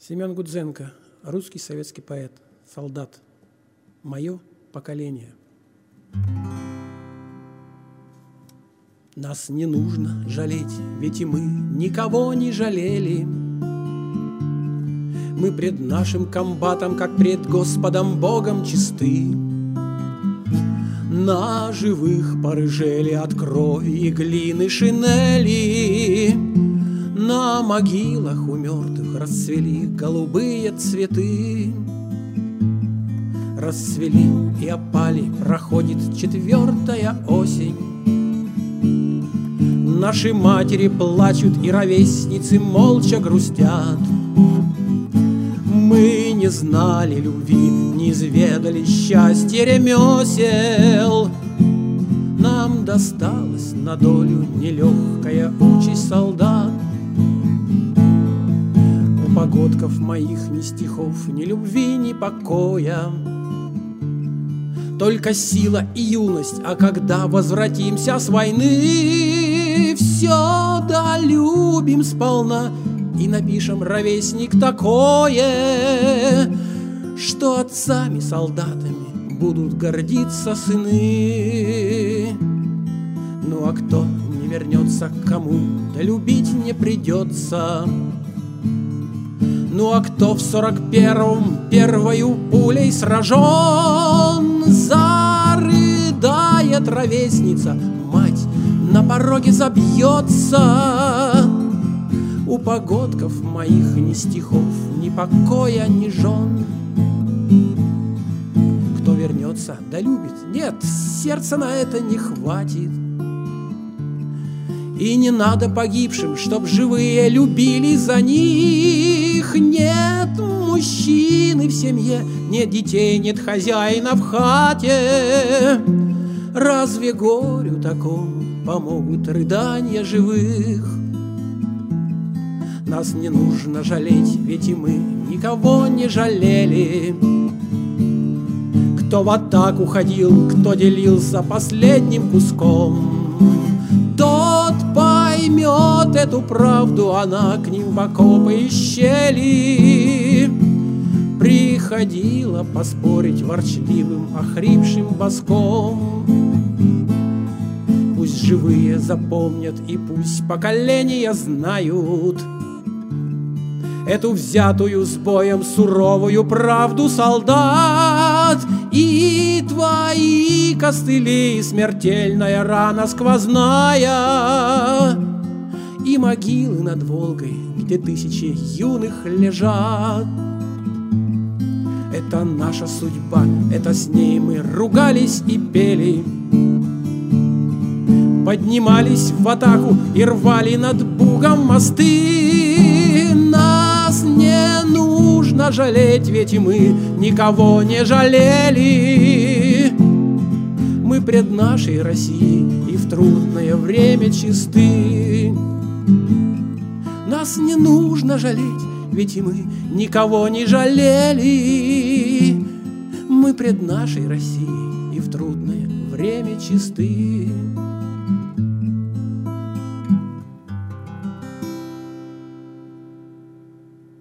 Семен Гудзенко, русский советский поэт, солдат. Мое поколение. Нас не нужно жалеть, ведь и мы никого не жалели. Мы пред нашим комбатом, как пред Господом Богом, чисты. На живых порыжели от крови и глины шинели. На могилах у мертвых расцвели голубые цветы. Расцвели и опали, проходит 4-я осень. Наши матери плачут, и ровесницы молча грустят. Мы не знали любви, не изведали счастья ремесел. Нам досталась на долю нелегкая участь солдат. У погодков моих ни стихов, ни любви, ни покоя, только сила и юность. А когда возвратимся с войны, все долюбим сполна и напишем, ровесник, такое, что отцами-солдатами будут гордиться сыны. Ну а кто не вернется, кому долюбить не придется. Ну а кто в 41-м первою пулей сражен, зарыдает ровесница, мать на пороге забьется. У погодков моих ни стихов, ни покоя, ни жен. Кто вернется, да любит, нет, сердца на это не хватит. И не надо погибшим, чтоб живые любили за них. Нет мужчины в семье, нет детей, нет хозяина в хате. Разве горю такому помогут рыдания живых? Нас не нужно жалеть, ведь и мы никого не жалели. Кто в атаку ходил, кто делился последним куском, тот поймет эту правду, она к ним в окопы и щели приходила поспорить ворчливым, охрипшим боском. Пусть живые запомнят и пусть поколения знают эту взятую с боем суровую правду, солдат. И твои костыли, смертельная рана сквозная, и могилы над Волгой, где тысячи юных лежат. Это наша судьба, это с ней мы ругались и пели, поднимались в атаку и рвали над Бугом мосты. Нас не нужно жалеть, ведь и мы никого не жалели. Мы пред нашей Россией и в трудное время чисты. Нас не нужно жалеть, ведь и мы никого не жалели. Мы пред нашей Россией и в трудное время чисты.